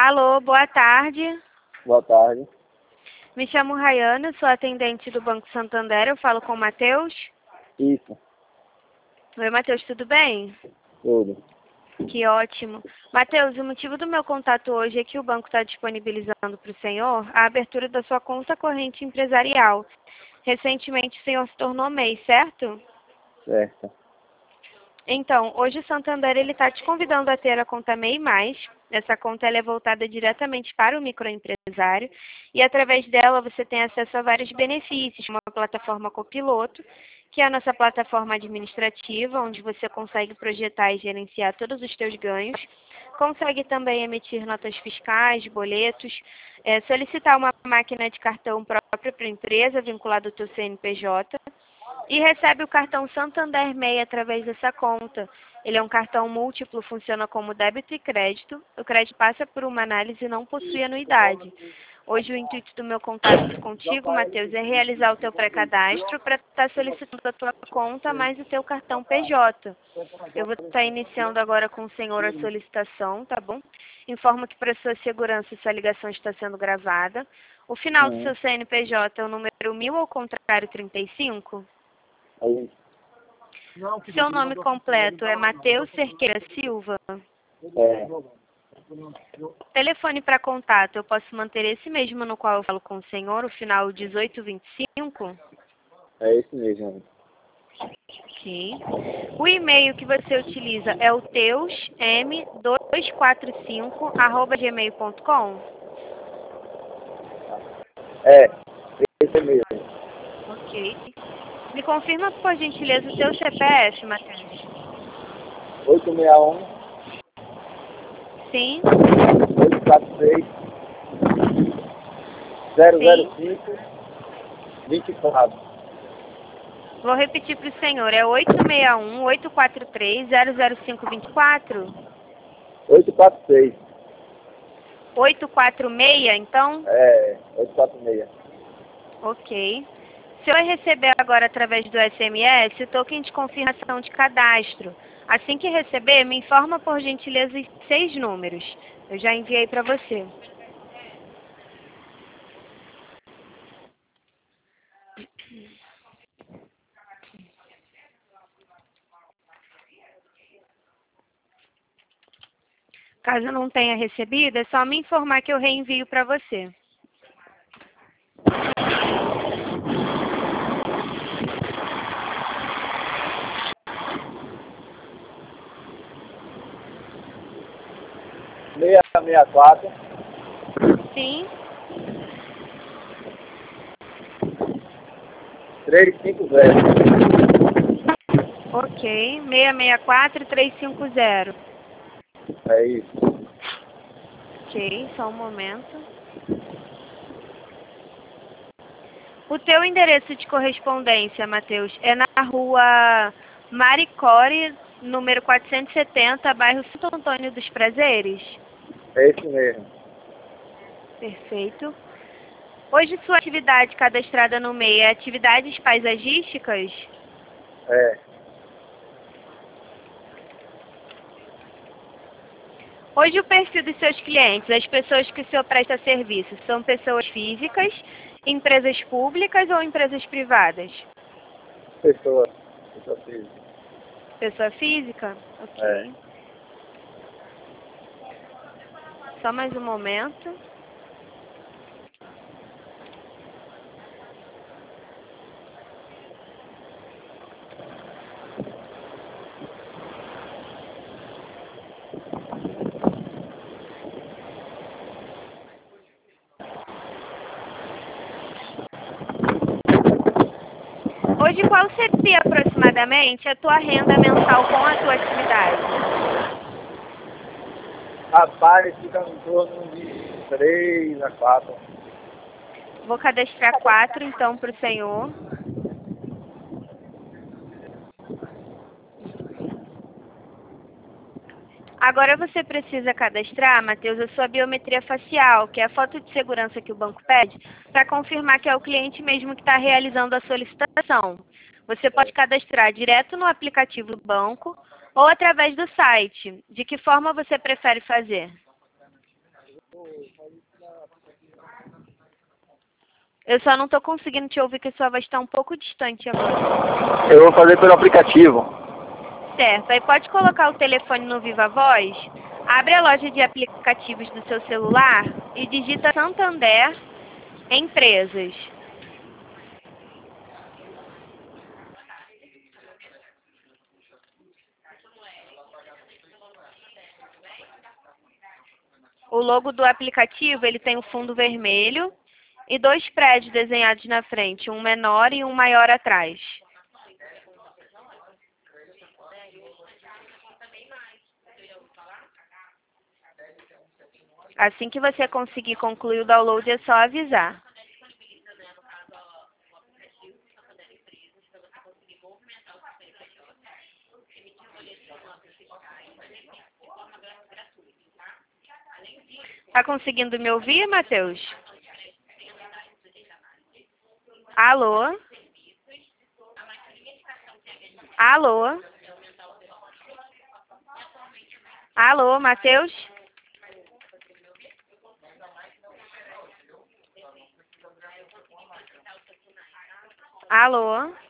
Alô, boa tarde. Boa tarde. Me chamo Rayana, sou atendente do Banco Santander. Eu falo com o Matheus. Isso, Oi, Matheus, tudo bem? tudo. Que ótimo. Matheus, o motivo do meu contato hoje é que o banco está disponibilizando para o senhor a abertura da sua conta corrente empresarial. Recentemente o senhor se tornou MEI, certo? Certo. Então, hoje o Santander está te convidando a ter a conta MEI+. Essa conta ela é voltada diretamente para o microempresário e através dela você tem acesso a vários benefícios, uma plataforma copiloto, que é a nossa plataforma administrativa, onde você consegue projetar e gerenciar todos os seus ganhos, consegue também emitir notas fiscais, boletos, solicitar uma máquina de cartão própria para a empresa, vinculada ao teu CNPJ, e recebe o cartão Santander MEI através dessa conta. Ele é um cartão múltiplo, funciona como débito e crédito. O crédito passa por uma análise e não possui anuidade. Hoje o intuito do meu contato contigo, Matheus, é realizar o teu pré-cadastro para estar solicitando a tua conta mais o teu cartão PJ. Eu vou estar iniciando agora com o senhor a solicitação, tá bom? Informo que para sua segurança essa ligação está sendo gravada. O final do seu CNPJ é o número 1000 ao contrário 35? Aí, Seu nome completo é Matheus Cerqueira Silva? é, Telefone para contato, eu posso manter esse mesmo no qual eu falo com o senhor, o final 1825? é esse mesmo. Ok. O e-mail que você utiliza é o teusm245@gmail.com? É, esse mesmo. Ok. Me confirma, por gentileza, o seu CPF, Matheus. 861 Sim? 846 005 24. Vou repetir para o senhor, é 861-843-00524? 846. 846, então? É, 846. Ok. O senhor vai receber agora, através do SMS, o token de confirmação de cadastro. Assim que receber, me informa, por gentileza, os 6 números. Eu já enviei para você. Caso não tenha recebido, é só me informar que eu reenvio para você. Meia 64 Sim? 350. Ok. 664-350. É isso. Ok, só um momento. O teu endereço de correspondência, Matheus, é na rua Maricore, número 470, bairro Santo Antônio dos Prazeres? É esse mesmo. Perfeito. Hoje sua atividade cadastrada no MEI é atividades paisagísticas? É, Hoje o perfil dos seus clientes, as pessoas que o senhor presta serviço, são pessoas físicas, empresas públicas ou empresas privadas? pessoa física. Pessoa física? É. Ok. Só mais um momento. Hoje, qual seria aproximadamente a tua renda mensal com a tua atividade? Rapaz, fica em torno de 3 a 4. Vou cadastrar 4, então, para o senhor. Agora você precisa cadastrar, Matheus, a sua biometria facial, que é a foto de segurança que o banco pede, para confirmar que é o cliente mesmo que está realizando a solicitação. Você pode cadastrar direto no aplicativo do banco ou através do site. De que forma você prefere fazer? Eu só não estou conseguindo te ouvir, que a sua voz está um pouco distante agora. Eu vou fazer pelo aplicativo. Certo, aí pode colocar o telefone no Viva Voz, abre a loja de aplicativos do seu celular e digita Santander Empresas. O logo do aplicativo, ele tem um fundo vermelho e 2 prédios desenhados na frente, um menor e um maior atrás. Assim que você conseguir concluir o download, é só avisar. Tá conseguindo me ouvir, Matheus? Alô? Alô? Alô, Matheus? Alô?